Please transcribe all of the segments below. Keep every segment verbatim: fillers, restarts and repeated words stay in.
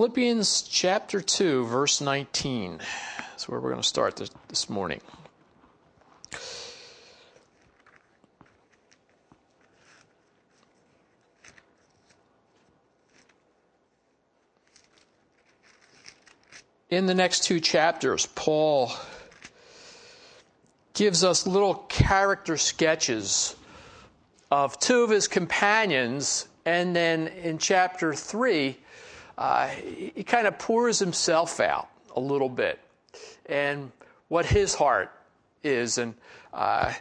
Philippians chapter two, verse nineteen. That's where we're going to start this, this morning. In the next two chapters, Paul gives us little character sketches of two of his companions, and then in chapter three, uh, he, he kind of pours himself out a little bit, and what his heart is, and uh,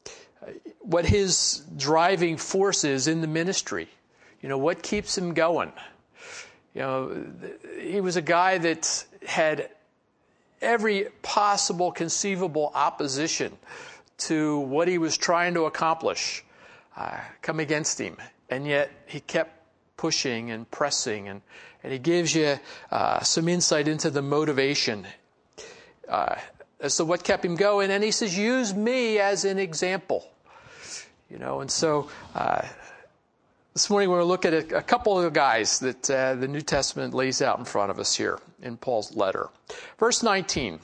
what his driving force is in the ministry. You know, what keeps him going. You know, he was a guy that had every possible conceivable opposition to what he was trying to accomplish uh, come against him. And yet he kept pushing and pressing. And, and he gives you uh, some insight into the motivation uh, as to what kept him going. And he says, use me as an example. You know, and so... Uh, This morning we're going to look at a, a couple of guys that uh, the New Testament lays out in front of us here in Paul's letter. Verse nineteen.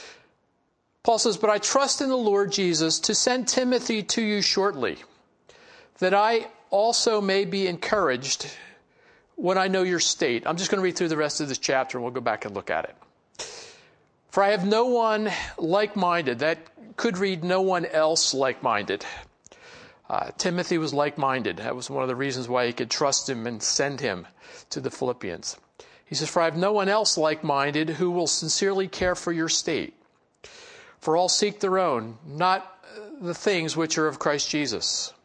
Paul says, "But I trust in the Lord Jesus to send Timothy to you shortly, that I also may be encouraged when I know your state." I'm just going to read through the rest of this chapter and we'll go back and look at it. "For I have no one like-minded." That could read no one else like-minded. Uh, Timothy was like-minded. That was one of the reasons why he could trust him and send him to the Philippians. He says, "For I have no one else like-minded who will sincerely care for your state. For all seek their own, not the things which are of Christ Jesus.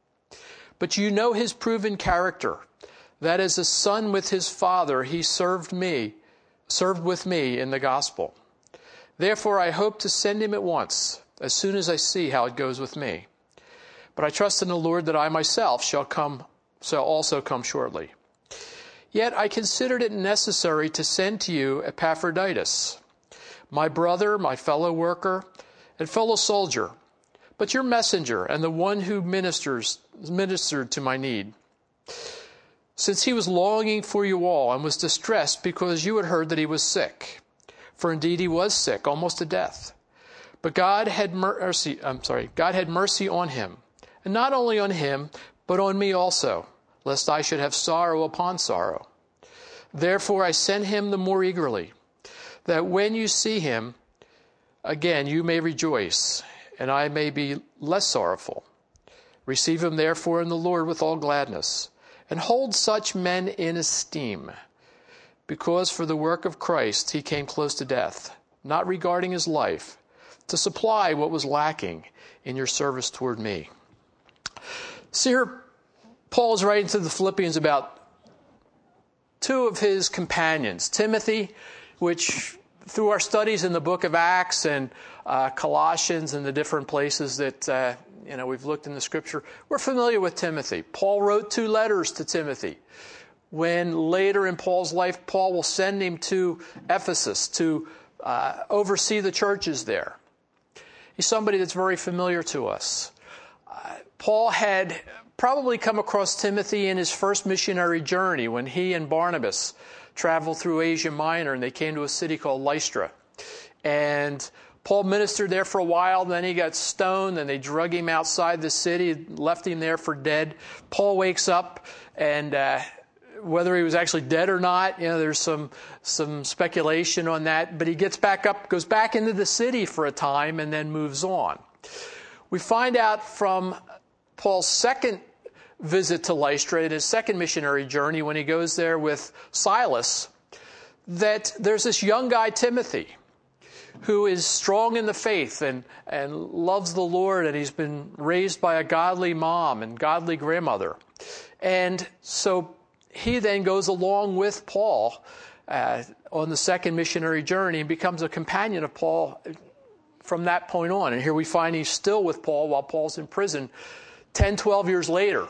But you know his proven character, that as a son with his father, he served me, served with me in the gospel. Therefore I hope to send him at once, as soon as I see how it goes with me. But I trust in the Lord that I myself shall come, shall also come shortly. Yet I considered it necessary to send to you Epaphroditus, my brother, my fellow worker, and fellow soldier, but your messenger and the one who ministers ministered to my need. Since he was longing for you all and was distressed because you had heard that he was sick. For indeed he was sick, almost to death. But God had mercy, I'm sorry, God had mercy on him. And not only on him, but on me also, lest I should have sorrow upon sorrow. Therefore I send him the more eagerly, that when you see him, again you may rejoice, and I may be less sorrowful. Receive him therefore in the Lord with all gladness, and hold such men in esteem, because for the work of Christ he came close to death, not regarding his life, to supply what was lacking in your service toward me." So here, Paul is writing to the Philippians about two of his companions, Timothy, which through our studies in the book of Acts and uh, Colossians and the different places that uh, you know we've looked in the Scripture, we're familiar with Timothy. Paul wrote two letters to Timothy. When later in Paul's life, Paul will send him to Ephesus to uh, oversee the churches there. He's somebody that's very familiar to us. Uh, Paul had probably come across Timothy in his first missionary journey when he and Barnabas traveled through Asia Minor and they came to a city called Lystra. And Paul ministered there for a while, then he got stoned, and they drug him outside the city, left him there for dead. Paul wakes up, and uh, whether he was actually dead or not, you know, there's some some speculation on that, but he gets back up, goes back into the city for a time, and then moves on. We find out from Paul's second visit to Lystra, in his second missionary journey, when he goes there with Silas, that there's this young guy, Timothy, who is strong in the faith and, and loves the Lord, and he's been raised by a godly mom and godly grandmother. And so he then goes along with Paul uh, on the second missionary journey and becomes a companion of Paul from that point on. And here we find he's still with Paul while Paul's in prison ten, twelve years later.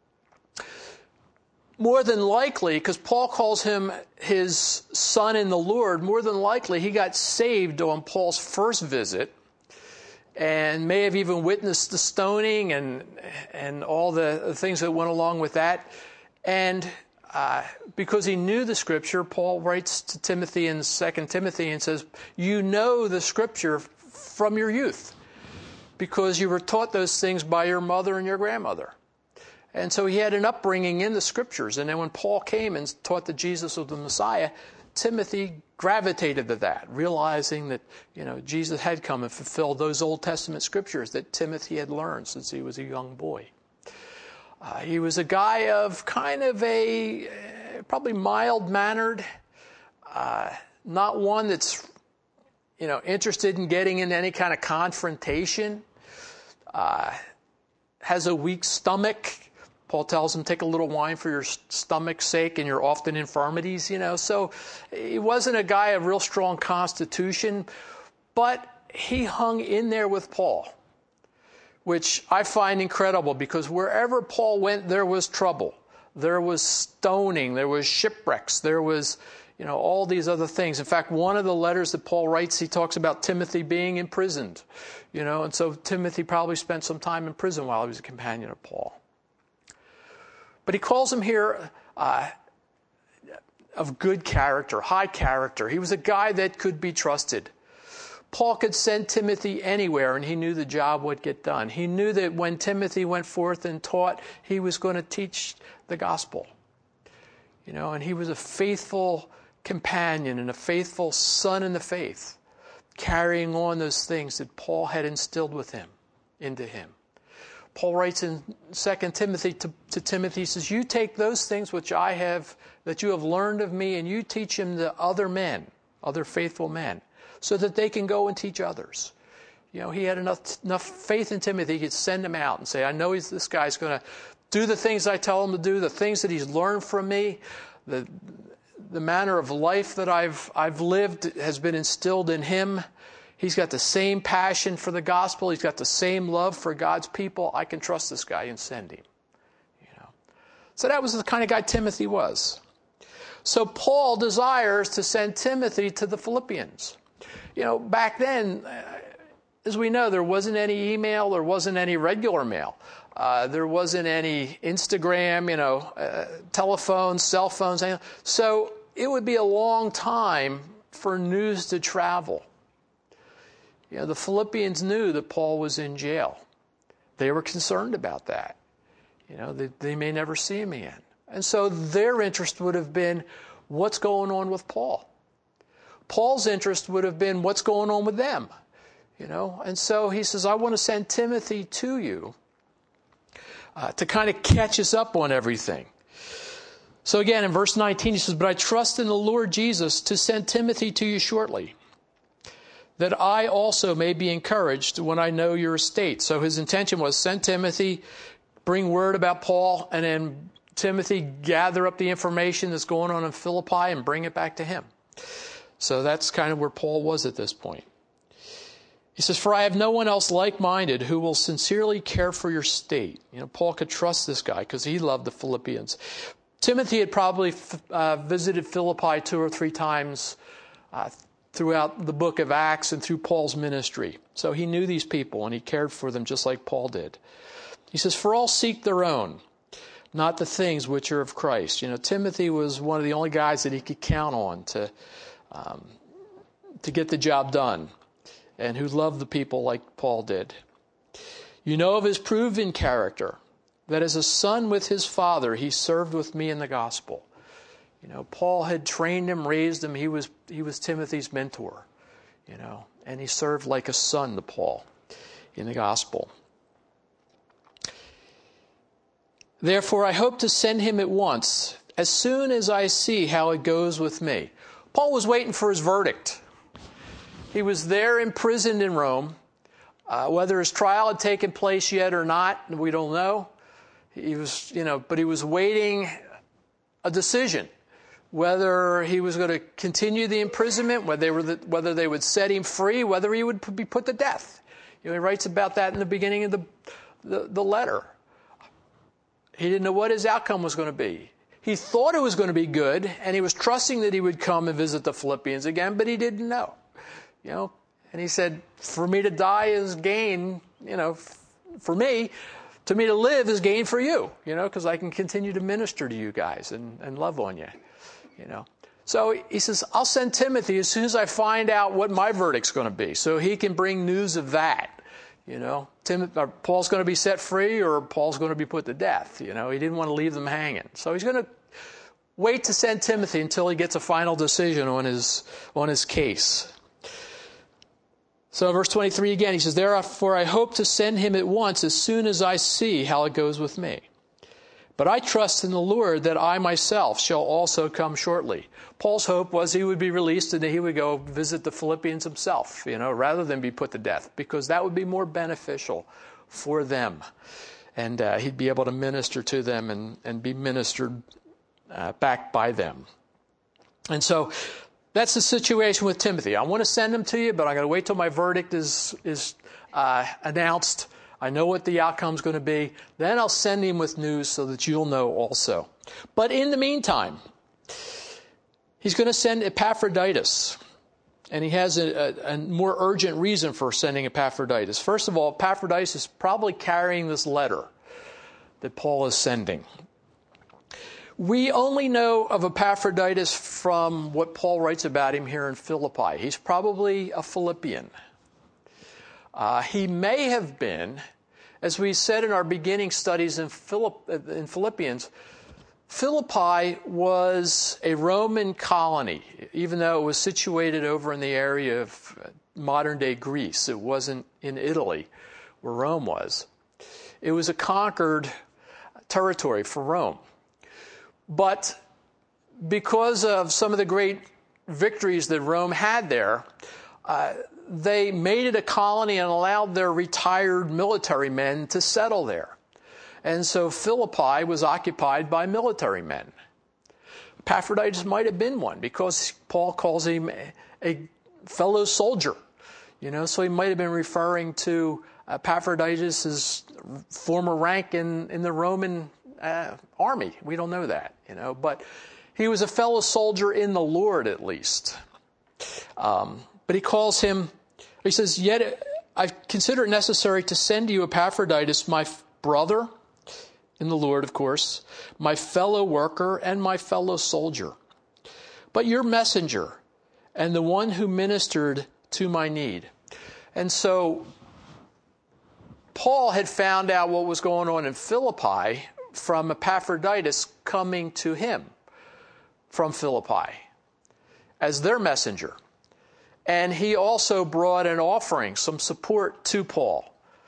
More than likely, because Paul calls him his son in the Lord, more than likely he got saved on Paul's first visit and may have even witnessed the stoning and and all the things that went along with that. And uh, because he knew the Scripture, Paul writes to Timothy in Second Timothy and says, you know the Scripture from your youth, because you were taught those things by your mother and your grandmother. And so he had an upbringing in the Scriptures. And then when Paul came and taught that Jesus was the Messiah, Timothy gravitated to that, realizing that, you know, Jesus had come and fulfilled those Old Testament Scriptures that Timothy had learned since he was a young boy. Uh, he was a guy of kind of a uh, probably mild-mannered, uh, not one that's, you know, interested in getting in any kind of confrontation, uh, has a weak stomach. Paul tells him, take a little wine for your stomach's sake and your often infirmities, you know. So he wasn't a guy of real strong constitution, but he hung in there with Paul, which I find incredible, because wherever Paul went, there was trouble. There was stoning, there was shipwrecks, there was, you know, all these other things. In fact, one of the letters that Paul writes, he talks about Timothy being imprisoned, you know, and so Timothy probably spent some time in prison while he was a companion of Paul. But he calls him here uh, of good character, high character. He was a guy that could be trusted. Paul could send Timothy anywhere, and he knew the job would get done. He knew that when Timothy went forth and taught, he was going to teach the gospel. You know, and he was a faithful companion and a faithful son in the faith, carrying on those things that Paul had instilled with him, into him. Paul writes in Second Timothy to, to Timothy, he says, you take those things which I have, that you have learned of me, and you teach them to other men, other faithful men, so that they can go and teach others. You know, he had enough, enough faith in Timothy, he could send him out and say, I know he's, this guy's going to do the things I tell him to do, the things that he's learned from me, the, the manner of life that I've, I've lived has been instilled in him. He's got the same passion for the gospel. He's got the same love for God's people. I can trust this guy and send him. You know, so that was the kind of guy Timothy was. So Paul desires to send Timothy to the Philippians. You know, back then, as we know, there wasn't any email, there wasn't any regular mail. Uh, there wasn't any Instagram, you know, uh, telephones, cell phones. So it would be a long time for news to travel. You know, the Philippians knew that Paul was in jail. They were concerned about that. You know, they, they may never see him again. And so their interest would have been, what's going on with Paul? Paul's interest would have been, what's going on with them? You know, and so he says, I want to send Timothy to you uh, to kind of catch us up on everything. So again, in verse nineteen, he says, but I trust in the Lord Jesus to send Timothy to you shortly, that I also may be encouraged when I know your state. So his intention was send Timothy, bring word about Paul, and then Timothy gather up the information that's going on in Philippi and bring it back to him. So that's kind of where Paul was at this point. He says, for I have no one else like-minded who will sincerely care for your state. You know, Paul could trust this guy because he loved the Philippians. Timothy had probably uh, visited Philippi two or three times uh, throughout the book of Acts and through Paul's ministry. So he knew these people and he cared for them just like Paul did. He says, for all seek their own, not the things which are of Christ. You know, Timothy was one of the only guys that he could count on to, um, to get the job done, and who loved the people like Paul did. You know of his proven character, that as a son with his father, he served with me in the gospel. You know, Paul had trained him, raised him. He was he was Timothy's mentor, you know, and he served like a son to Paul in the gospel. Therefore, I hope to send him at once, as soon as I see how it goes with me. Paul was waiting for his verdict. He was there imprisoned in Rome. Uh, whether his trial had taken place yet or not, we don't know. He was, you know, but he was waiting a decision. Whether he was going to continue the imprisonment, whether they, were the, whether they would set him free, whether he would be put to death. You know, he writes about that in the beginning of the, the, the letter. He didn't know what his outcome was going to be. He thought it was going to be good, and he was trusting that he would come and visit the Philippians again, but he didn't know. You know, and he said, for me to die is gain, you know, f- for me, To me, to live is gain for you, you know, because I can continue to minister to you guys and, and love on you, you know. So he says, I'll send Timothy as soon as I find out what my verdict's going to be, so he can bring news of that, you know. Tim, or Paul's going to be set free, or Paul's going to be put to death, you know. He didn't want to leave them hanging. So he's going to wait to send Timothy until he gets a final decision on his on his case. So verse twenty-three again, he says, therefore I hope to send him at once as soon as I see how it goes with me. But I trust in the Lord that I myself shall also come shortly. Paul's hope was he would be released and that he would go visit the Philippians himself, you know, rather than be put to death, because that would be more beneficial for them. And uh, he'd be able to minister to them and, and be ministered uh, back by them. And so that's the situation with Timothy. I want to send him to you, but I'm going to wait till my verdict is, is uh, announced. I know what the outcome's going to be. Then I'll send him with news so that you'll know also. But in the meantime, he's going to send Epaphroditus. And he has a, a, a more urgent reason for sending Epaphroditus. First of all, Epaphroditus is probably carrying this letter that Paul is sending. We only know of Epaphroditus from what Paul writes about him here in Philippi. He's probably a Philippian. Uh, he may have been, as we said in our beginning studies in, Philipp, in Philippians, Philippi was a Roman colony, even though it was situated over in the area of modern-day Greece. It wasn't in Italy, where Rome was. It was a conquered territory for Rome. But because of some of the great victories that Rome had there, uh, they made it a colony and allowed their retired military men to settle there. And so Philippi was occupied by military men. Epaphroditus might have been one, because Paul calls him a, a fellow soldier. You know, so he might have been referring to Epaphroditus' former rank in, in the Roman uh, army. We don't know that, you know, but he was a fellow soldier in the Lord, at least. Um, but he calls him, he says, yet I consider it necessary to send you Epaphroditus, my brother in the Lord, of course, my fellow worker and my fellow soldier, but your messenger and the one who ministered to my need. And so Paul had found out what was going on in Philippi from Epaphroditus coming to him from Philippi as their messenger. And he also brought an offering, some support to Paul,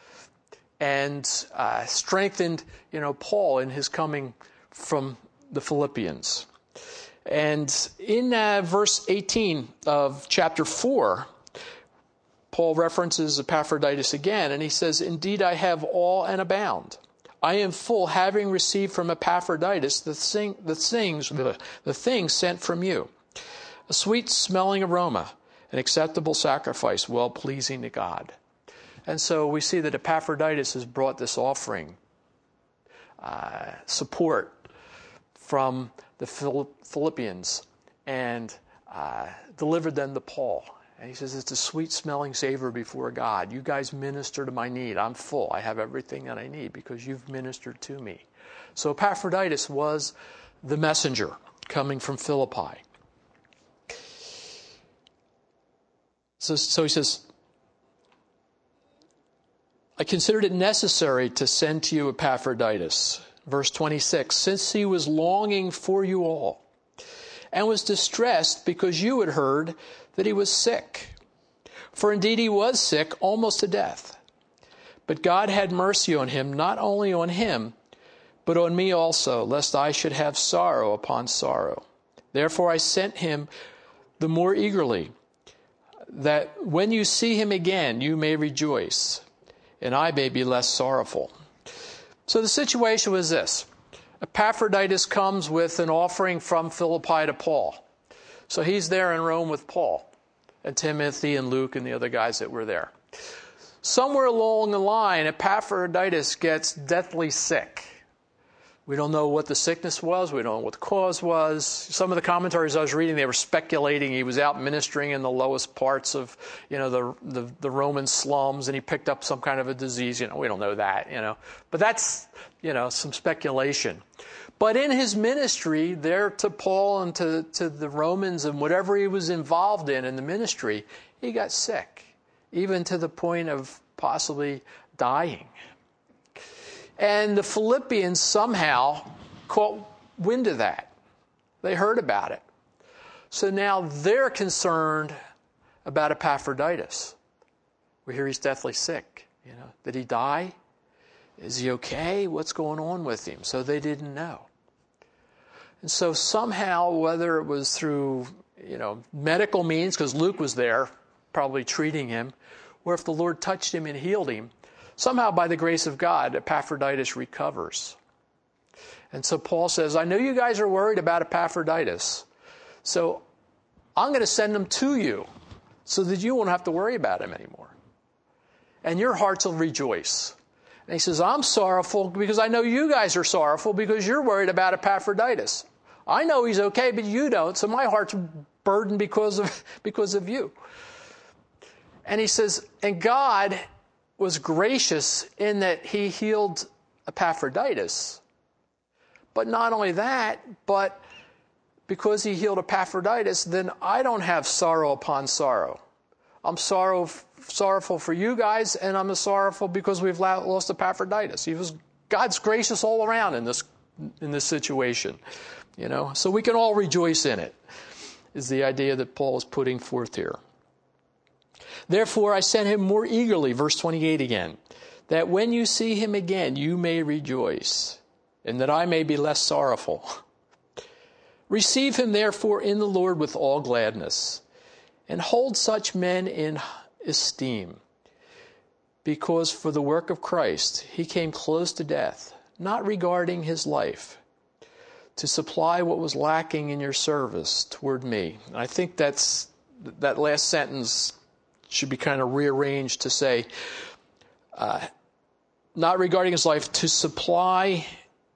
and uh, strengthened, you know, Paul in his coming from the Philippians. And in uh, verse eighteen of chapter four, Paul references Epaphroditus again, and he says, indeed, I have all and abound. I am full, having received from Epaphroditus the, thing, the things, the, the things sent from you, a sweet-smelling aroma, an acceptable sacrifice, well-pleasing to God. And so we see that Epaphroditus has brought this offering, uh, support from the Philippians, and uh, delivered them to Paul. And he says, it's a sweet-smelling savor before God. You guys minister to my need. I'm full. I have everything that I need because you've ministered to me. So Epaphroditus was the messenger coming from Philippi. So, so he says, I considered it necessary to send to you Epaphroditus. Verse twenty-six, since he was longing for you all and was distressed because you had heard that he was sick. For indeed he was sick, almost to death. But God had mercy on him, not only on him, but on me also, lest I should have sorrow upon sorrow. Therefore I sent him the more eagerly, that when you see him again, you may rejoice, and I may be less sorrowful. So the situation was this. Epaphroditus comes with an offering from Philippi to Paul. So he's there in Rome with Paul and Timothy and Luke and the other guys that were there. Somewhere along the line, Epaphroditus gets deathly sick. We don't know what the sickness was. We don't know what the cause was. Some of the commentaries I was reading, they were speculating he was out ministering in the lowest parts of, you know, the, the the Roman slums, and he picked up some kind of a disease. You know, we don't know that, you know. But that's, you know, some speculation. But in his ministry there to Paul and to, to the Romans and whatever he was involved in in the ministry, he got sick, even to the point of possibly dying. And the Philippians somehow caught wind of that. They heard about it. So now they're concerned about Epaphroditus. We hear he's deathly sick. You know, did he die? Is he okay? What's going on with him? So they didn't know. And so somehow, whether it was through, you know, medical means, because Luke was there probably treating him, or if the Lord touched him and healed him, somehow, by the grace of God, Epaphroditus recovers. And so Paul says, I know you guys are worried about Epaphroditus, so I'm going to send him to you so that you won't have to worry about him anymore. And your hearts will rejoice. And he says, I'm sorrowful because I know you guys are sorrowful because you're worried about Epaphroditus. I know he's okay, but you don't, so my heart's burdened because of, because of you. And he says, and God was gracious in that he healed Epaphroditus. But not only that, but because he healed Epaphroditus, then I don't have sorrow upon sorrow. I'm sorrow, sorrowful for you guys, and I'm sorrowful because we've lost Epaphroditus. He was God's gracious all around in this in this situation, you know. So we can all rejoice in it, is the idea that Paul is putting forth here. Therefore, I sent him more eagerly, verse twenty-eight again, that when you see him again, you may rejoice, and that I may be less sorrowful. Receive him, therefore, in the Lord with all gladness, and hold such men in esteem, because for the work of Christ he came close to death, not regarding his life, to supply what was lacking in your service toward me. And I think that's that last sentence should be kind of rearranged to say, uh, not regarding his life, to supply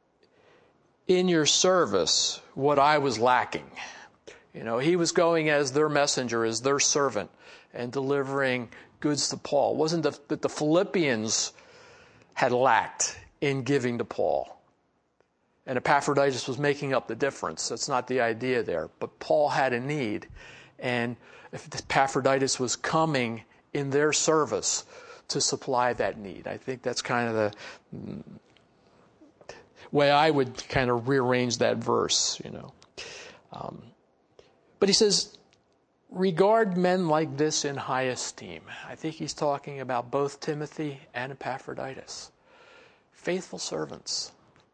in your service what I was lacking. You know, he was going as their messenger, as their servant, and delivering goods to Paul. It wasn't the, that the Philippians had lacked in giving to Paul. And Epaphroditus was making up the difference. That's not the idea there. But Paul had a need, and if Epaphroditus was coming in their service to supply that need. I think that's kind of the way I would kind of rearrange that verse, you know. Um, but he says, regard men like this in high esteem. I think he's talking about both Timothy and Epaphroditus. Faithful servants.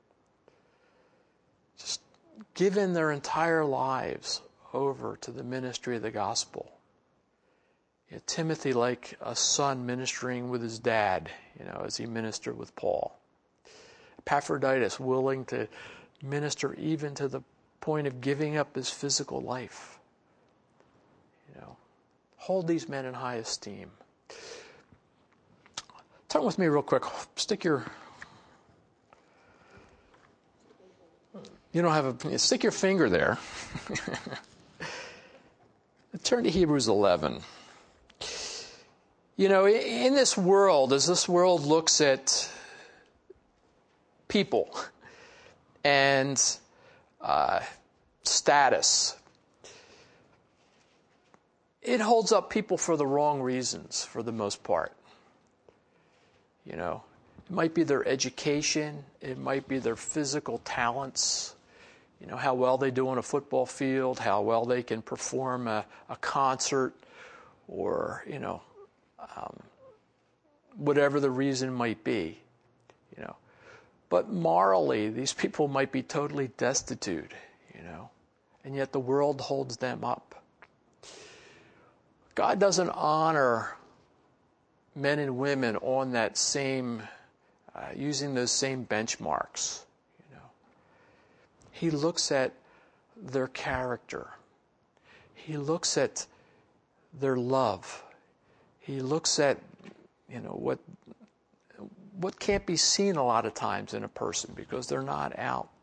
Just given their entire lives over to the ministry of the gospel. You know, Timothy like a son ministering with his dad, you know, as he ministered with Paul. Epaphroditus willing to minister even to the point of giving up his physical life. You know, hold these men in high esteem. Turn with me real quick. Stick your You don't have a stick your finger there. Turn to Hebrews eleven. You know, in this world, as this world looks at people and uh, status, it holds up people for the wrong reasons, for the most part. You know, it might be their education, it might be their physical talents. You know, how well they do on a football field, how well they can perform a, a concert, or, you know, um, whatever the reason might be, you know. But morally, these people might be totally destitute, you know, and yet the world holds them up. God doesn't honor men and women on that same, uh, using those same benchmarks. He looks at their character. He looks at their love. He looks at, you know, what what can't be seen a lot of times in a person because they're not out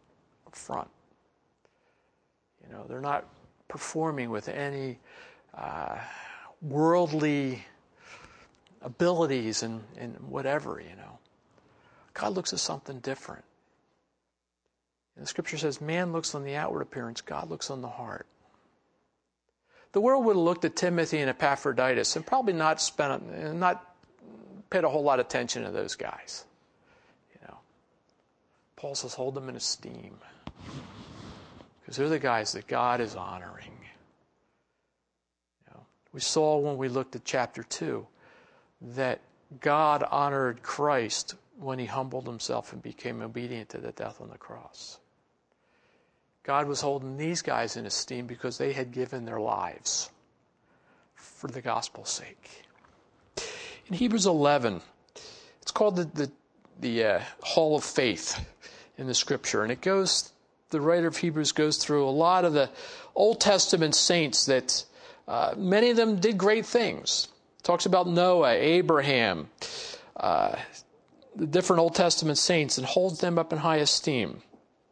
up front. You know, they're not performing with any uh, worldly abilities and, and whatever, you know. God looks at something different. And the scripture says, man looks on the outward appearance, God looks on the heart. The world would have looked at Timothy and Epaphroditus and probably not spent, not paid a whole lot of attention to those guys. You know, Paul says, hold them in esteem, because they're the guys that God is honoring. You know, we saw when we looked at chapter two that God honored Christ when he humbled himself and became obedient to the death on the cross. God was holding these guys in esteem because they had given their lives for the gospel's sake. In Hebrews eleven, it's called the the, the uh, Hall of Faith in the Scripture, and it goes. The writer of Hebrews goes through a lot of the Old Testament saints that uh, many of them did great things. Talks about Noah, Abraham, uh, the different Old Testament saints, and holds them up in high esteem.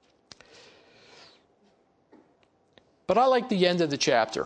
But I like the end of the chapter.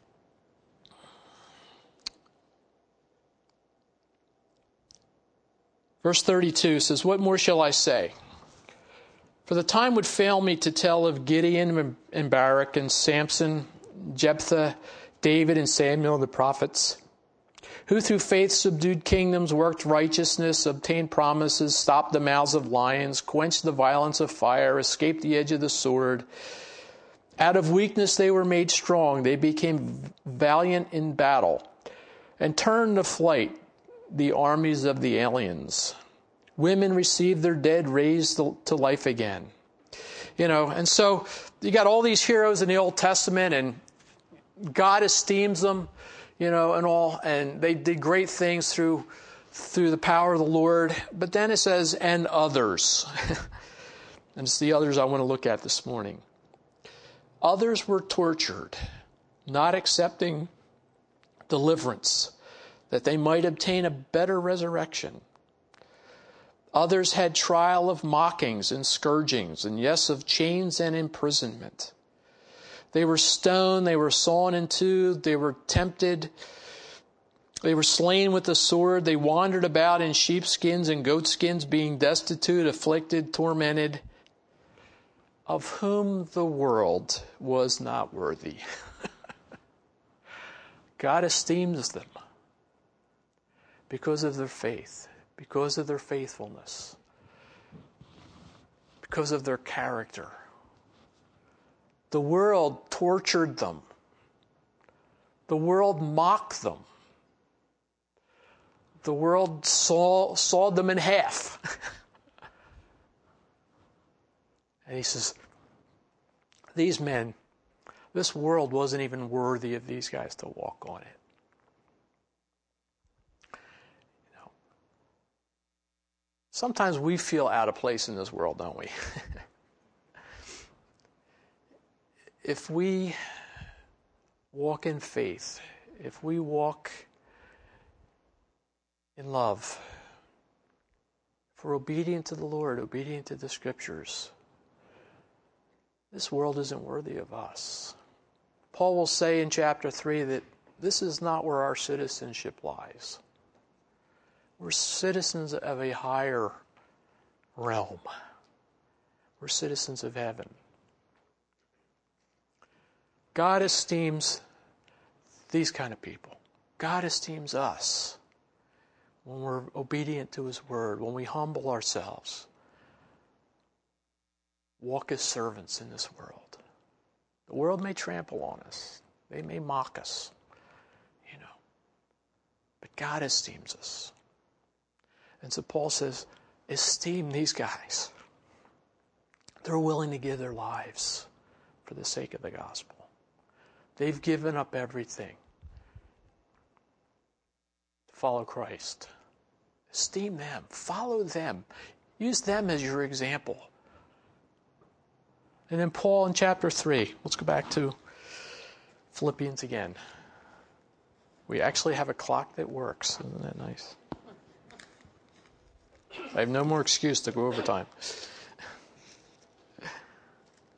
Verse thirty-two says, what more shall I say? For the time would fail me to tell of Gideon and Barak and Samson, Jephthah, David and Samuel, the prophets, who through faith subdued kingdoms, worked righteousness, obtained promises, stopped the mouths of lions, quenched the violence of fire, escaped the edge of the sword. Out of weakness they were made strong. They became valiant in battle and turned to flight the armies of the aliens. Women received their dead raised to life again. You know, and so you got all these heroes in the Old Testament, and God esteems them, you know, and all, and they did great things through through the power of the Lord. But then it says, and others. And it's the others I want to look at this morning. Others were tortured, not accepting deliverance, that they might obtain a better resurrection. Others had trial of mockings and scourgings, and yes, of chains and imprisonment. They were stoned, they were sawn in two, they were tempted, they were slain with the sword, they wandered about in sheepskins and goatskins, being destitute, afflicted, tormented, of whom the world was not worthy. God esteems them because of their faith, because of their faithfulness, because of their character. The world tortured them. The world mocked them. The world saw, sawed them in half. And he says, these men, this world wasn't even worthy of these guys to walk on it. You know, sometimes we feel out of place in this world, don't we? If we walk in faith, if we walk in love, if we're obedient to the Lord, obedient to the Scriptures, this world isn't worthy of us. Paul will say in chapter three that this is not where our citizenship lies. We're citizens of a higher realm. We're citizens of heaven. God esteems these kind of people. God esteems us when we're obedient to His word, when we humble ourselves. Walk as servants in this world. The world may trample on us. They may mock us, you know. But God esteems us. And so Paul says, esteem these guys. They're willing to give their lives for the sake of the gospel. They've given up everything to follow Christ. Esteem them. Follow them. Use them as your example. And then Paul in chapter three. Let's go back to Philippians again. We actually have a clock that works. Isn't that nice? I have no more excuse to go over time.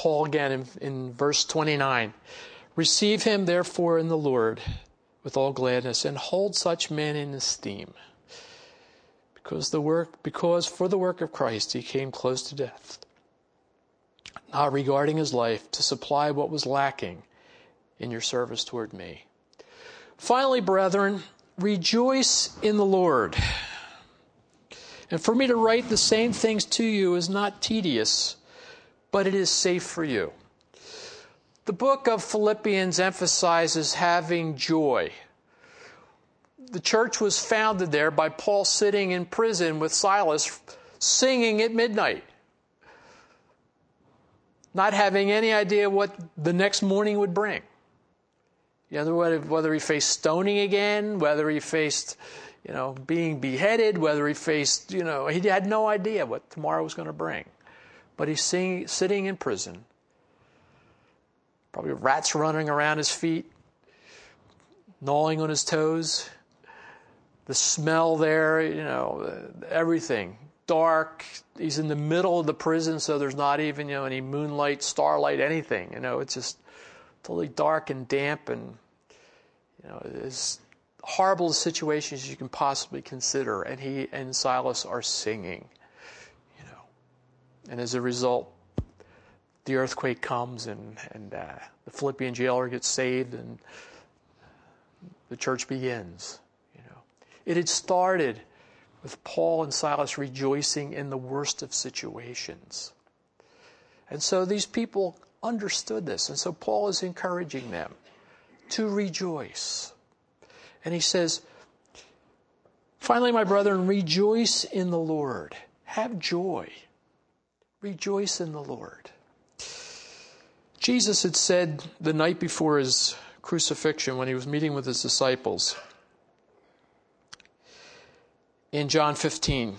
Paul again in, in verse twenty-nine. Receive him therefore in the Lord with all gladness, and hold such men in esteem. Because the work, because for the work of Christ he came close to death, not regarding his life, to supply what was lacking in your service toward me. Finally, brethren, rejoice in the Lord. And for me to write the same things to you is not tedious, but it is safe for you. The book of Philippians emphasizes having joy. The church was founded there by Paul sitting in prison with Silas, singing at midnight, not having any idea what the next morning would bring. You know, whether he faced stoning again, whether he faced, you know, being beheaded, whether he faced, you know, he had no idea what tomorrow was going to bring. But he's sing, sitting in prison, probably rats running around his feet, gnawing on his toes, the smell there, you know, everything. Dark. He's in the middle of the prison, so there's not even, you know, any moonlight, starlight, anything. You know, it's just totally dark and damp, and, you know, as horrible a situation as you can possibly consider. And he and Silas are singing, you know. And as a result, the earthquake comes, and, and uh, the Philippian jailer gets saved, and the church begins. You know, it had started with Paul and Silas rejoicing in the worst of situations. And so these people understood this. And so Paul is encouraging them to rejoice. And he says, finally, my brethren, rejoice in the Lord. Have joy. Rejoice in the Lord. Jesus had said the night before his crucifixion, when he was meeting with his disciples, in John fifteen,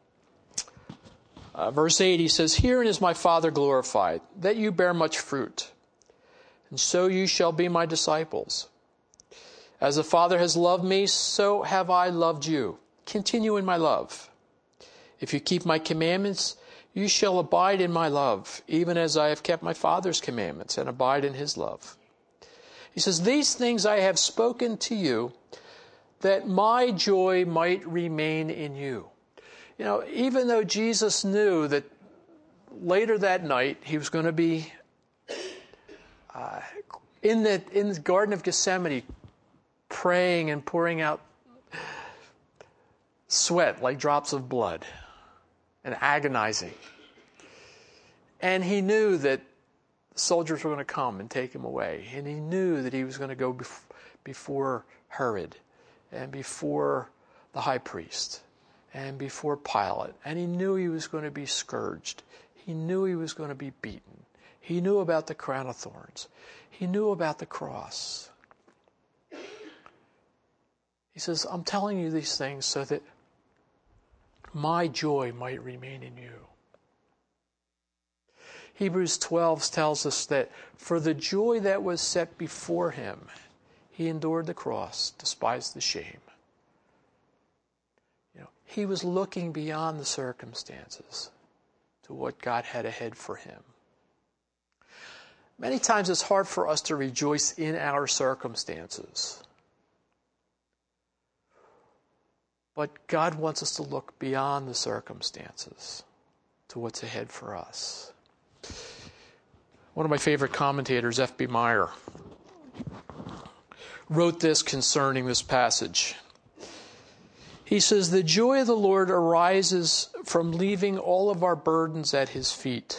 uh, verse eight, he says, herein is my Father glorified, that you bear much fruit, and so you shall be my disciples. As the Father has loved me, so have I loved you. Continue in my love. If you keep my commandments, you shall abide in my love, even as I have kept my Father's commandments and abide in his love. He says, these things I have spoken to you, that my joy might remain in you. You know, even though Jesus knew that later that night he was going to be uh, in the in the Garden of Gethsemane, praying and pouring out sweat like drops of blood and agonizing. And he knew that soldiers were going to come and take him away. And he knew that he was going to go bef- before Herod and before the high priest and before Pilate. And he knew he was going to be scourged. He knew he was going to be beaten. He knew about the crown of thorns. He knew about the cross. He says, I'm telling you these things so that my joy might remain in you. Hebrews twelve tells us that for the joy that was set before him, he endured the cross, despised the shame. You know, he was looking beyond the circumstances to what God had ahead for him. Many times it's hard for us to rejoice in our circumstances. But God wants us to look beyond the circumstances to what's ahead for us. One of my favorite commentators, F B Meyer, wrote this concerning this passage. He says, the joy of the Lord arises from leaving all of our burdens at his feet,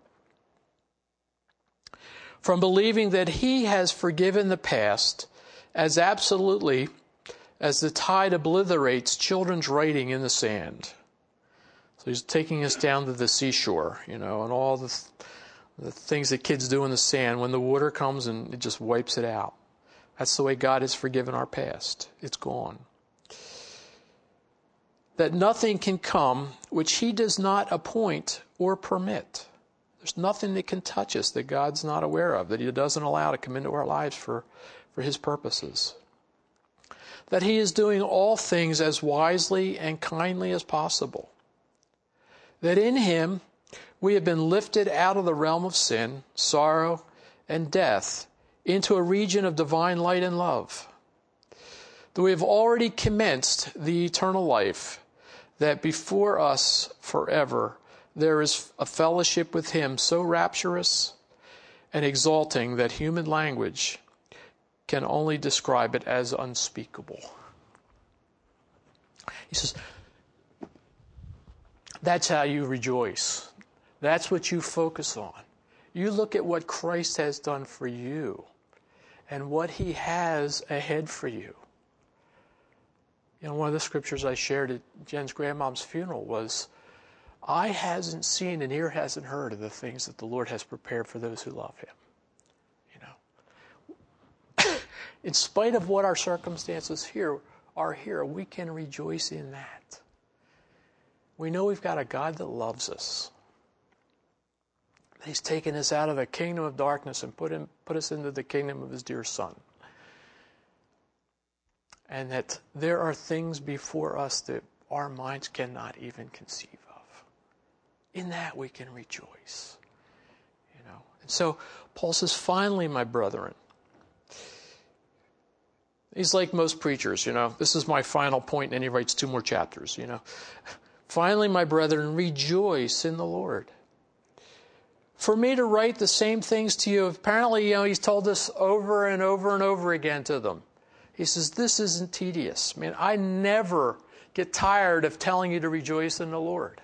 from believing that he has forgiven the past as absolutely as the tide obliterates children's writing in the sand. So he's taking us down to the seashore, you know, and all the, the things that kids do in the sand when the water comes and it just wipes it out. That's the way God has forgiven our past. It's gone. That nothing can come which he does not appoint or permit. There's nothing that can touch us that God's not aware of, that he doesn't allow to come into our lives for, for his purposes. That he is doing all things as wisely and kindly as possible. That in him we have been lifted out of the realm of sin, sorrow, and death into a region of divine light and love. That we have already commenced the eternal life, that before us forever there is a fellowship with him so rapturous and exalting that human language can only describe it as unspeakable. He says, that's how you rejoice. That's what you focus on. You look at what Christ has done for you and what he has ahead for you. You know, one of the scriptures I shared at Jen's grandmom's funeral was, eye hasn't seen and ear hasn't heard of the things that the Lord has prepared for those who love him. You know, in spite of what our circumstances here are here, we can rejoice in that. We know we've got a God that loves us. He's taken us out of the kingdom of darkness and put him, put us into the kingdom of his dear Son. And that there are things before us that our minds cannot even conceive of. In that we can rejoice. You know. And so Paul says, finally, my brethren. He's like most preachers, you know. This is my final point, and then he writes two more chapters, you know. Finally, my brethren, rejoice in the Lord. For me to write the same things to you, apparently, you know, he's told this over and over and over again to them. He says, this isn't tedious. I mean, I never get tired of telling you to rejoice in the Lord.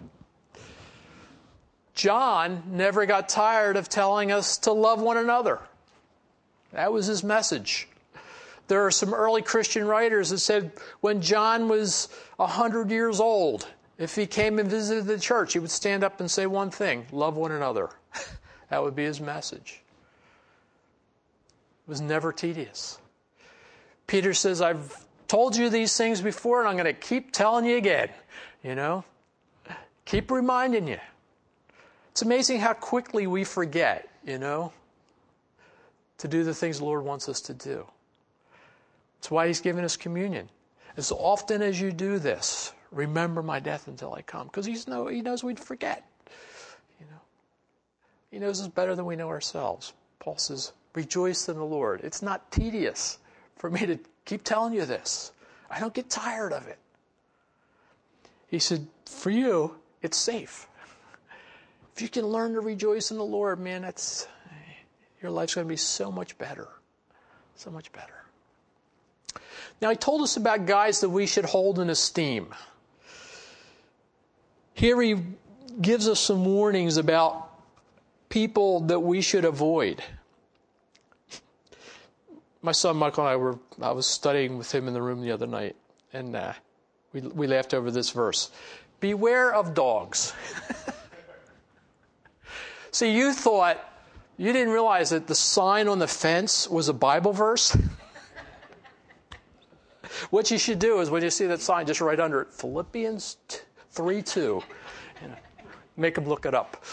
John never got tired of telling us to love one another. That was his message. There are some early Christian writers that said when John was a hundred years old, if he came and visited the church, he would stand up and say one thing, love one another. That would be his message. It was never tedious. Peter says, I've told you these things before, and I'm going to keep telling you again. You know? Keep reminding you. It's amazing how quickly we forget, you know, to do the things the Lord wants us to do. That's why he's given us communion. As often as you do this, remember my death until I come. Because he's no, he knows we'd forget. You know, he knows us better than we know ourselves. Paul says, rejoice in the Lord. It's not tedious for me to keep telling you this. I don't get tired of it. He said, for you, it's safe. If you can learn to rejoice in the Lord, man, that's your life's going to be so much better. So much better. Now, he told us about guys that we should hold in esteem. Here he gives us some warnings about people that we should avoid. My son Michael and I were, I was studying with him in the room the other night, and uh, we, we laughed over this verse. Beware of dogs. See, you thought, you didn't realize that the sign on the fence was a Bible verse? What you should do is when you see that sign, just write under it, Philippians three two. You know, make them look it up.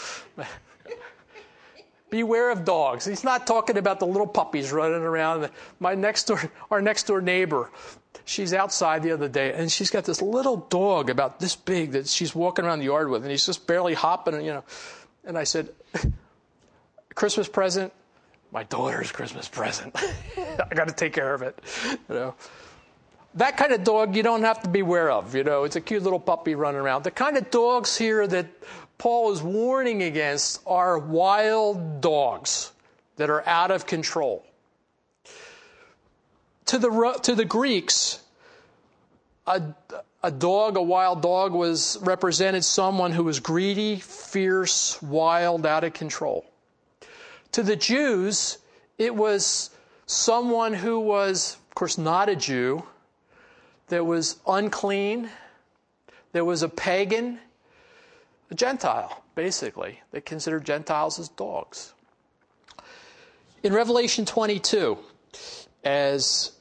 Beware of dogs. He's not talking about the little puppies running around. My next door, our next door neighbor, she's outside the other day, and she's got this little dog about this big that she's walking around the yard with, and he's just barely hopping, you know. And I said, Christmas present? My daughter's Christmas present. I got to take care of it, you know. That kind of dog you don't have to beware of, you know. It's a cute little puppy running around. The kind of dogs here that Paul is warning against are wild dogs that are out of control. To the to the Greeks, a, a dog, a wild dog, was represented someone who was greedy, fierce, wild, out of control. To the Jews, it was someone who was, of course, not a Jew, that was unclean, there was a pagan, a Gentile, basically. They considered Gentiles as dogs. In Revelation twenty-two, as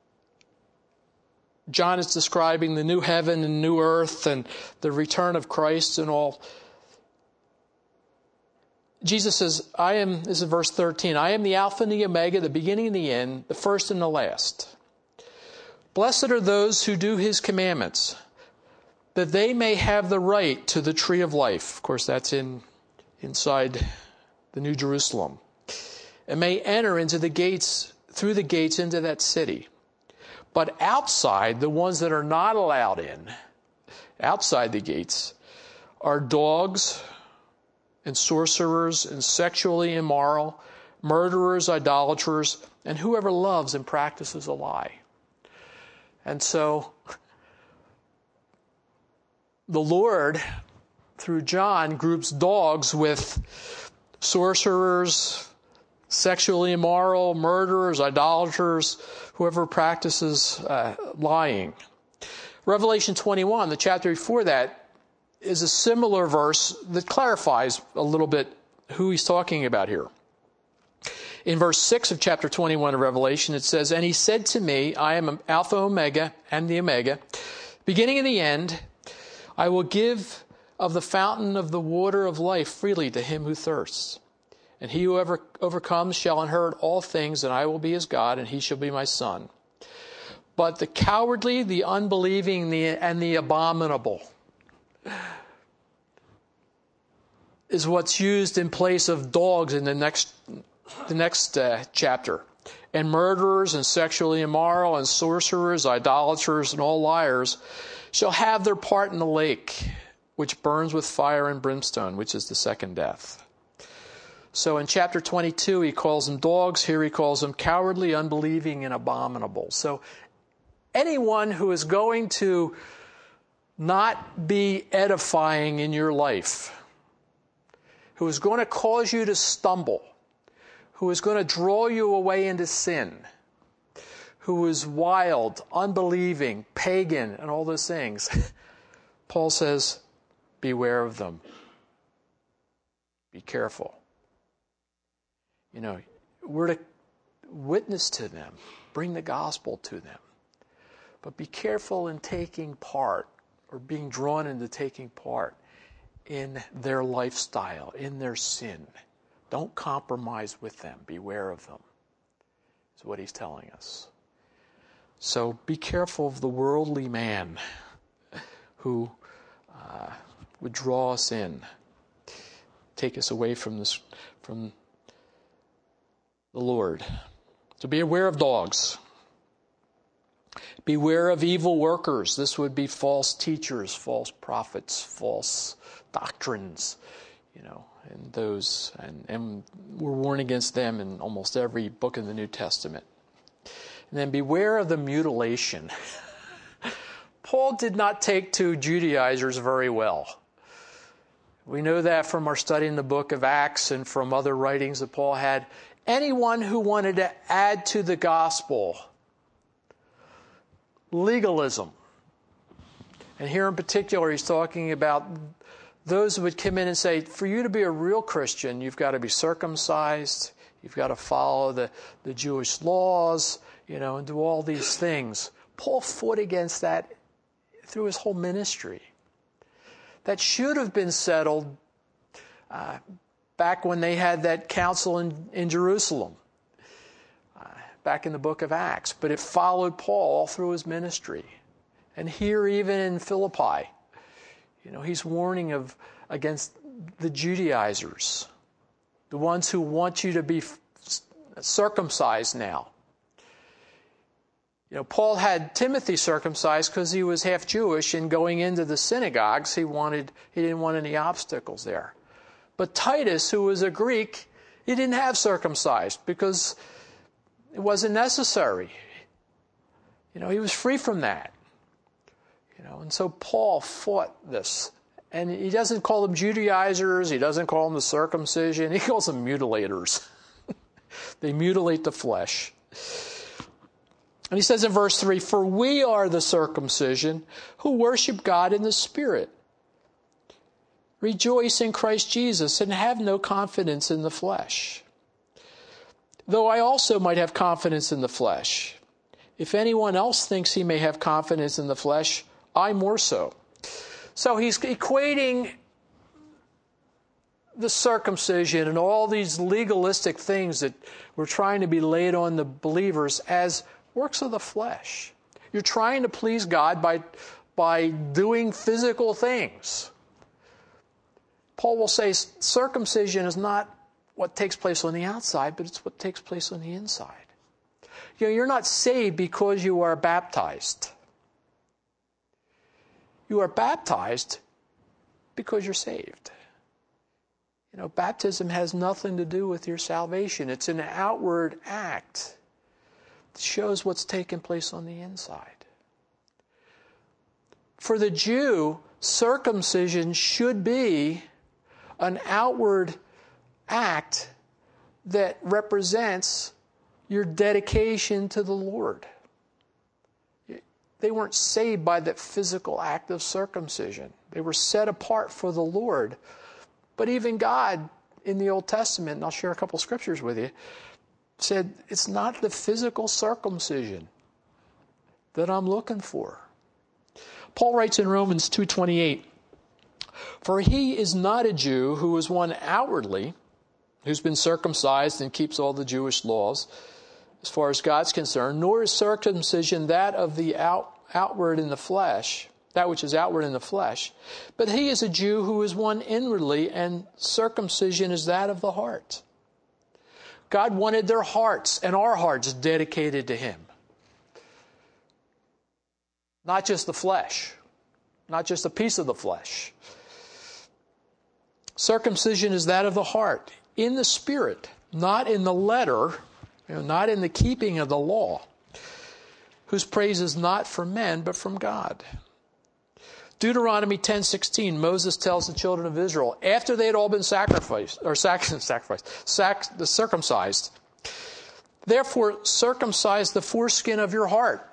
John is describing the new heaven and new earth and the return of Christ and all, Jesus says, I am, this is verse thirteen, I am the Alpha and the Omega, the beginning and the end, the first and the last. Blessed are those who do his commandments, that they may have the right to the tree of life. Of course, that's in, inside the New Jerusalem, and may enter into the gates, through the gates into that city. But outside, the ones that are not allowed in, outside the gates, are dogs and sorcerers and sexually immoral, murderers, idolaters, and whoever loves and practices a lie. And so the Lord, through John, groups dogs with sorcerers, sexually immoral, murderers, idolaters, whoever practices uh, lying. Revelation twenty-one, the chapter before that, is a similar verse that clarifies a little bit who he's talking about here. In verse six of chapter twenty-one of Revelation, it says, "And he said to me, I am Alpha Omega and the Omega, beginning and the end. I will give of the fountain of the water of life freely to him who thirsts. And he who ever overcomes shall inherit all things, and I will be his God, and he shall be my son. But the cowardly, the unbelieving, the, and the abominable is what's used in place of dogs in the next the next uh, chapter. And murderers and sexually immoral and sorcerers, idolaters, and all liars shall have their part in the lake, which burns with fire and brimstone, which is the second death." So in chapter twenty-two, he calls them dogs. Here he calls them cowardly, unbelieving, and abominable. So anyone who is going to not be edifying in your life, who is going to cause you to stumble, who is going to draw you away into sin, who is wild, unbelieving, pagan, and all those things, Paul says, beware of them. Be careful. You know, we're to witness to them, bring the gospel to them. But be careful in taking part or being drawn into taking part in their lifestyle, in their sin. Don't compromise with them. Beware of them, is what he's telling us. So be careful of the worldly man who uh, would draw us in, take us away from this, from the Lord. So be aware of dogs. Beware of evil workers. This would be false teachers, false prophets, false doctrines, you know, and those, and, and we're warned against them in almost every book in the New Testament. And then beware of the mutilation. Paul did not take to Judaizers very well. We know that from our study in the book of Acts and from other writings that Paul had. Anyone who wanted to add to the gospel legalism. And here in particular, he's talking about those who would come in and say, for you to be a real Christian, you've got to be circumcised, you've got to follow the, the Jewish laws, you know, and do all these things. Paul fought against that through his whole ministry. That should have been settled uh, back when they had that council in, in Jerusalem, uh, back in the book of Acts. But it followed Paul all through his ministry. And here, even in Philippi, you know, he's warning of against the Judaizers, the ones who want you to be circumcised now. You know, Paul had Timothy circumcised because he was half Jewish, and going into the synagogues, he wanted he didn't want any obstacles there. But Titus, who was a Greek, he didn't have circumcised because it wasn't necessary. You know, he was free from that. You know, and so Paul fought this. And he doesn't call them Judaizers, he doesn't call them the circumcision, he calls them mutilators. They mutilate the flesh. And he says in verse three, for we are the circumcision who worship God in the Spirit, rejoice in Christ Jesus, and have no confidence in the flesh. Though I also might have confidence in the flesh. If anyone else thinks he may have confidence in the flesh, I more so. So he's equating the circumcision and all these legalistic things that were trying to be laid on the believers as works of the flesh. You're trying to please God by, by doing physical things. Paul will say circumcision is not what takes place on the outside, but it's what takes place on the inside. You know, you're not saved because you are baptized. You are baptized because you're saved. You know, baptism has nothing to do with your salvation. It's an outward act that shows what's taking place on the inside. For the Jew, circumcision should be an outward act that represents your dedication to the Lord. They weren't saved by that physical act of circumcision. They were set apart for the Lord. But even God, in the Old Testament, and I'll share a couple scriptures with you, said it's not the physical circumcision that I'm looking for. Paul writes in Romans two twenty-eight, "For he is not a Jew who is one outwardly, who's been circumcised and keeps all the Jewish laws, as far as God's concerned, nor is circumcision that of the out, outward in the flesh, that which is outward in the flesh. But he is a Jew who is one inwardly, and circumcision is that of the heart." God wanted their hearts and our hearts dedicated to Him. Not just the flesh. Not just a piece of the flesh. Circumcision is that of the heart, in the spirit, not in the letter, you know, not in the keeping of the law, whose praise is not from men, but from God. Deuteronomy ten sixteen, Moses tells the children of Israel, after they had all been sacrificed, or sac- sacrificed, sac- circumcised, therefore circumcise the foreskin of your heart.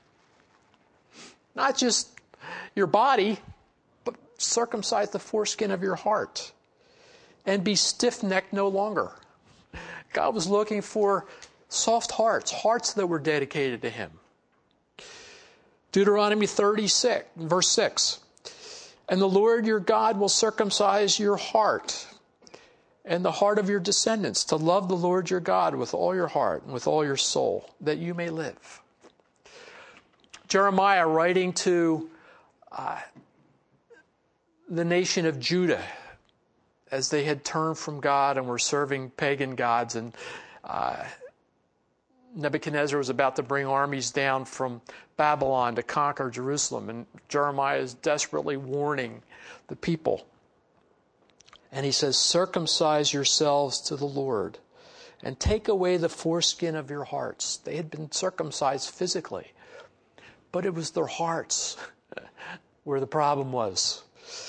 Not just your body, but circumcise the foreskin of your heart. And be stiff-necked no longer. God was looking for soft hearts, hearts that were dedicated to Him. Deuteronomy thirty-six, verse six. "And the Lord your God will circumcise your heart and the heart of your descendants to love the Lord your God with all your heart and with all your soul, that you may live." Jeremiah, writing to uh, the nation of Judah, as they had turned from God and were serving pagan gods, and uh, Nebuchadnezzar was about to bring armies down from Babylon to conquer Jerusalem, and Jeremiah is desperately warning the people. And he says, "Circumcise yourselves to the Lord, and take away the foreskin of your hearts." They had been circumcised physically, but it was their hearts where the problem was.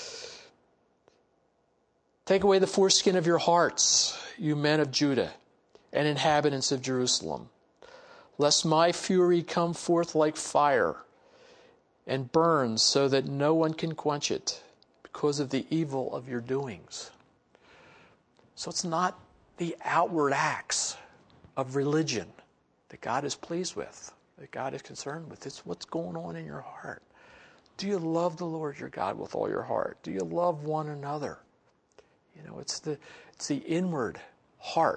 "Take away the foreskin of your hearts, you men of Judah and inhabitants of Jerusalem, lest my fury come forth like fire and burn so that no one can quench it because of the evil of your doings." So it's not the outward acts of religion that God is pleased with, that God is concerned with. It's what's going on in your heart. Do you love the Lord your God with all your heart? Do you love one another? You know, it's the it's the inward heart.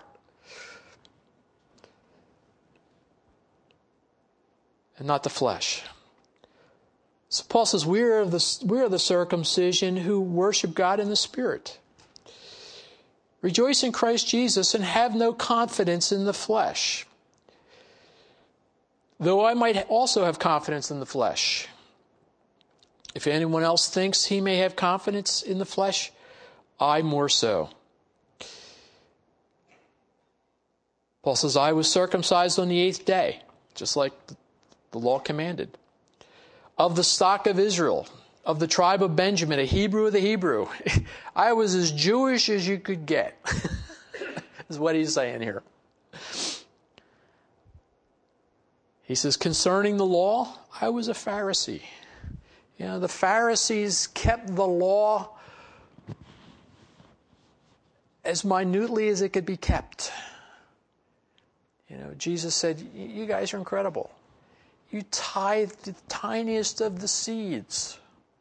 And not the flesh. So Paul says, we are the, we are the circumcision who worship God in the Spirit. Rejoice in Christ Jesus and have no confidence in the flesh. Though I might also have confidence in the flesh. If anyone else thinks he may have confidence in the flesh, I more so. Paul says, I was circumcised on the eighth day, just like the law commanded. Of the stock of Israel, of the tribe of Benjamin, a Hebrew of the Hebrew. I was as Jewish as you could get, is what he's saying here. He says, concerning the law, I was a Pharisee. You know, the Pharisees kept the law as minutely as it could be kept. You know, Jesus said, you guys are incredible. You tithe the tiniest of the seeds.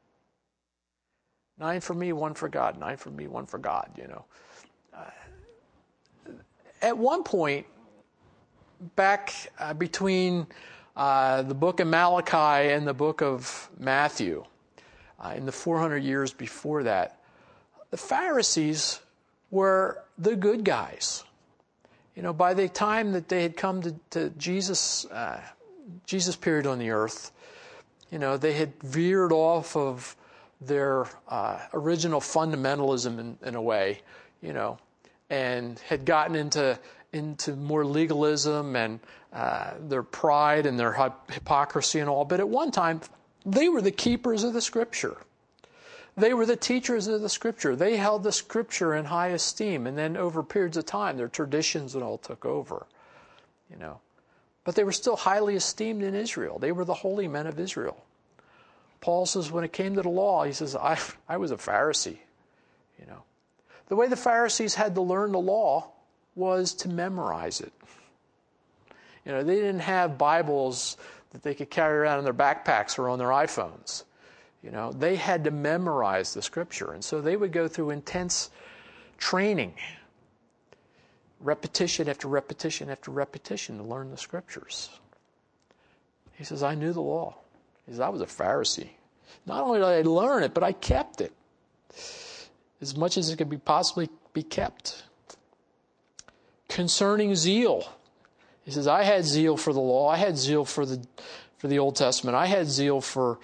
Nine for me, one for God. Nine for me, one for God, you know. Uh, at one point, back uh, between uh, the book of Malachi and the book of Matthew, uh, in the four hundred years before that, the Pharisees were the good guys. You know, by the time that they had come to, to Jesus, uh, Jesus' period on the earth, you know, they had veered off of their uh, original fundamentalism in, in a way, you know, and had gotten into into more legalism and uh, their pride and their hypocrisy and all. But at one time, they were the keepers of the Scripture. They were the teachers of the Scripture. They held the Scripture in high esteem. And then over periods of time, their traditions and all took over, you know. But they were still highly esteemed in Israel. They were the holy men of Israel. Paul says when it came to the law, he says, I, I was a Pharisee, you know. The way the Pharisees had to learn the law was to memorize it. You know, they didn't have Bibles that they could carry around in their backpacks or on their iPhones. You know, they had to memorize the Scripture. And so they would go through intense training, repetition after repetition after repetition to learn the Scriptures. He says, I knew the law. He says, I was a Pharisee. Not only did I learn it, but I kept it as much as it could be possibly be kept. Concerning zeal, he says, I had zeal for the law. I had zeal for the for the Old Testament. I had zeal for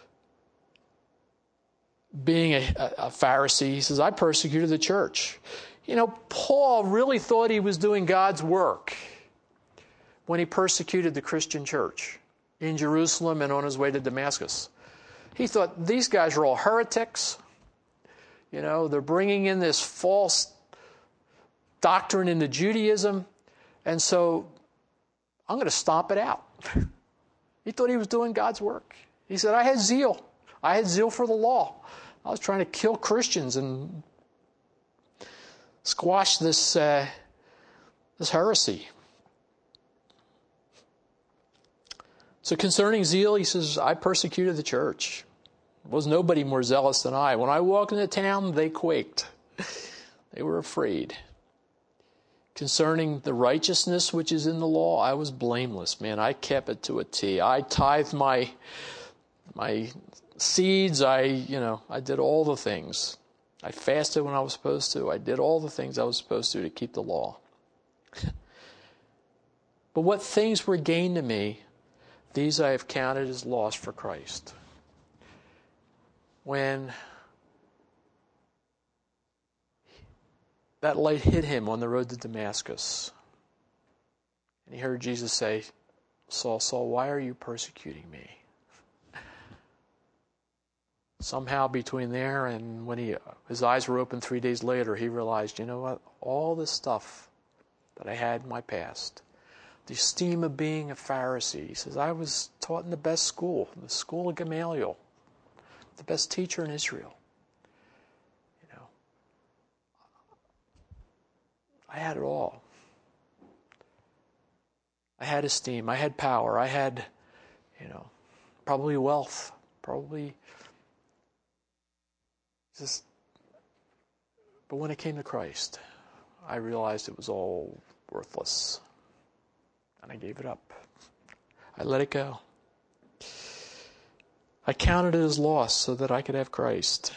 being a, a Pharisee. He says, I persecuted the church. You know, Paul really thought he was doing God's work when he persecuted the Christian church in Jerusalem and on his way to Damascus. He thought these guys are all heretics. You know, they're bringing in this false doctrine into Judaism, and so I'm going to stomp it out. He thought he was doing God's work. He said, I had zeal. I had zeal for the law. I was trying to kill Christians and squash this uh, this heresy. So concerning zeal, he says, I persecuted the church. There was nobody more zealous than I. When I walked into town, they quaked. They were afraid. Concerning the righteousness which is in the law, I was blameless. Man, I kept it to a T. I tithed my my seeds. I, you know, I did all the things. I fasted when I was supposed to. I did all the things I was supposed to to keep the law. But what things were gained to me, these I have counted as loss for Christ. When that light hit him on the road to Damascus, and he heard Jesus say, Saul, Saul, why are you persecuting me? Somehow between there and when he his eyes were open three days later, he realized, you know what? All this stuff that I had in my past, the esteem of being a Pharisee. He says, I was taught in the best school, the school of Gamaliel, the best teacher in Israel. You know, I had it all. I had esteem. I had power. I had, you know, probably wealth, probably just. But when it came to Christ, I realized it was all worthless. And I gave it up. I let it go. I counted it as loss so that I could have Christ.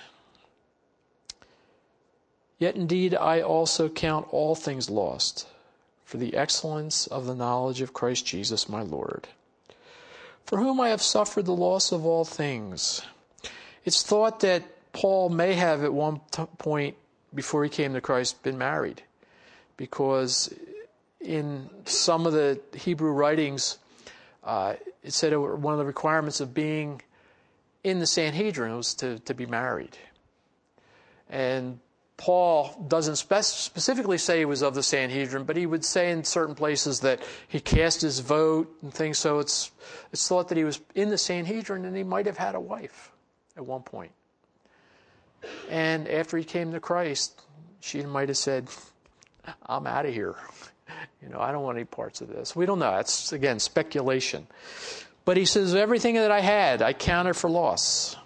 Yet indeed I also count all things lost for the excellence of the knowledge of Christ Jesus my Lord, for whom I have suffered the loss of all things. It's thought that Paul may have at one t- point before he came to Christ been married, because in some of the Hebrew writings, uh, it said it, one of the requirements of being in the Sanhedrin was to, to be married. And Paul doesn't spec- specifically say he was of the Sanhedrin, but he would say in certain places that he cast his vote and things. So it's it's thought that he was in the Sanhedrin and he might have had a wife at one point. And after he came to Christ, she might have said, I'm out of here. You know, I don't want any parts of this. We don't know. That's, again, speculation. But he says, everything that I had, I counted for loss.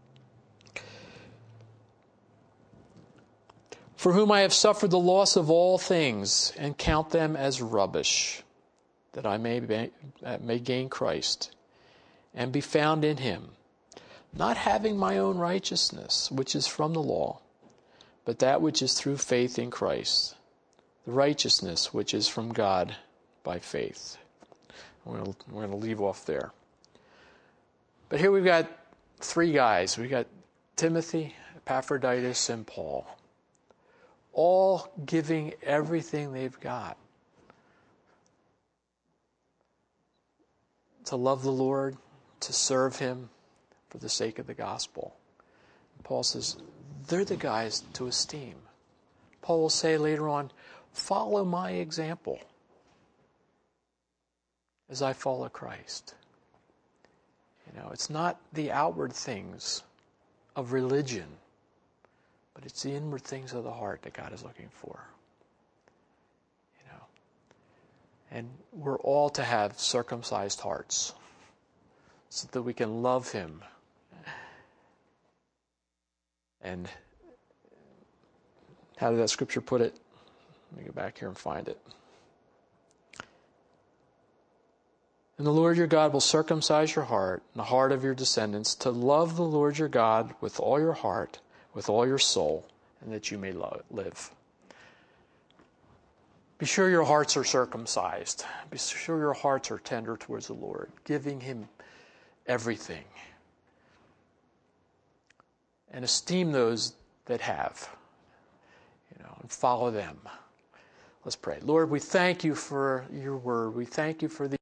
For whom I have suffered the loss of all things, and count them as rubbish, that I may, be, may gain Christ, and be found in him, not having my own righteousness, which is from the law, but that which is through faith in Christ, the righteousness which is from God by faith. We're going to, we're going to leave off there. But here we've got three guys. We've got Timothy, Epaphroditus, and Paul, all giving everything they've got to love the Lord, to serve Him for the sake of the gospel. Paul says, they're the guys to esteem. Paul will say later on, follow my example as I follow Christ. You know, it's not the outward things of religion, but it's the inward things of the heart that God is looking for. You know, and we're all to have circumcised hearts so that we can love Him. And how did that scripture put it? Let me go back here and find it. And the Lord your God will circumcise your heart and the heart of your descendants to love the Lord your God with all your heart, with all your soul, and that you may lo- live. Be sure your hearts are circumcised. Be sure your hearts are tender towards the Lord, giving Him everything. And esteem those that have, you know, and follow them. Let's pray. Lord, we thank you for your word. We thank you for the